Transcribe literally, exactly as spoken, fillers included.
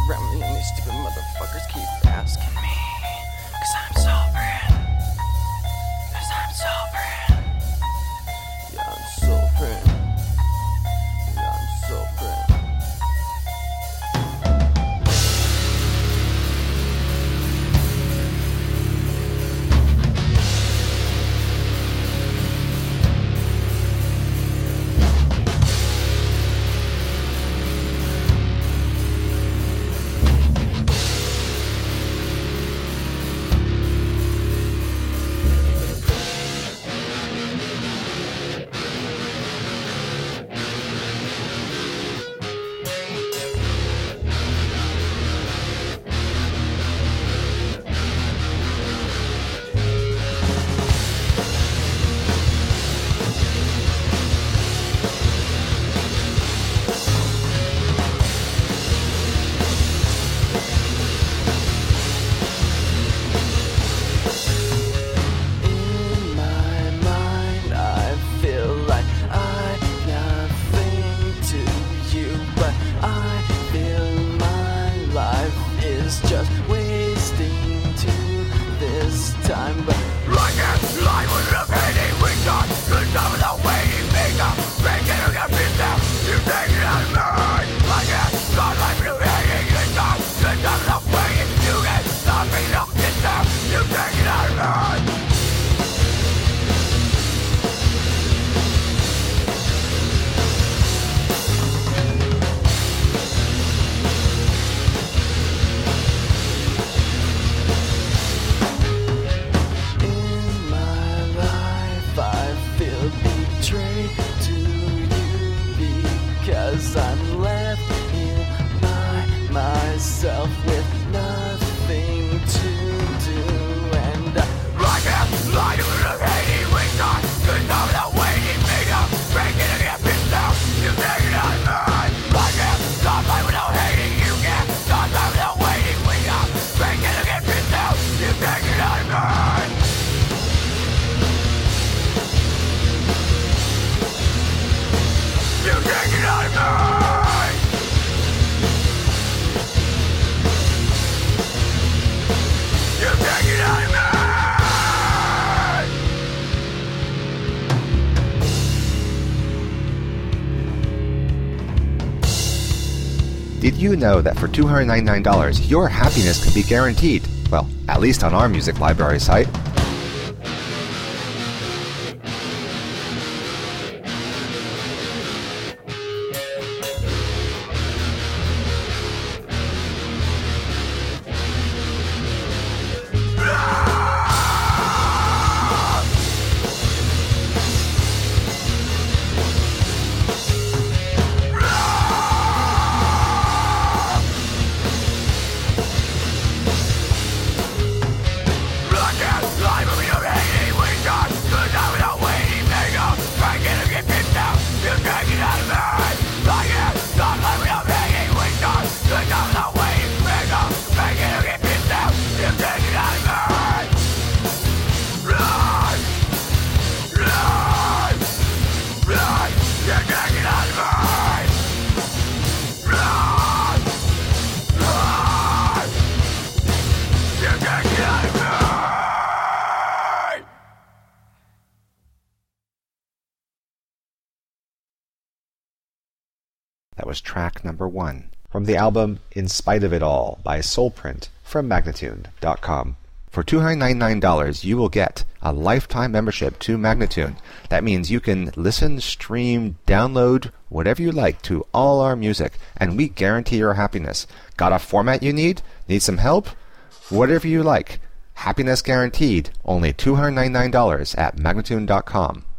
around me and these stupid motherfuckers keep asking me. Cause I'm sovereign. Cause I'm sovereign. Yeah, I'm sovereign. Yeah, I'm sovereign. Did you know that for two hundred ninety-nine dollars, your happiness can be guaranteed? Well, at least on our music library site. That was track number one from the album In Spite of It All by Soulprint from Magnatune dot com. For two hundred ninety-nine dollars, you will get a lifetime membership to Magnatune. That means you can listen, stream, download, whatever you like to all our music, and we guarantee your happiness. Got a format you need? Need some help? Whatever you like. Happiness guaranteed. Only two hundred ninety-nine dollars at Magnatune dot com.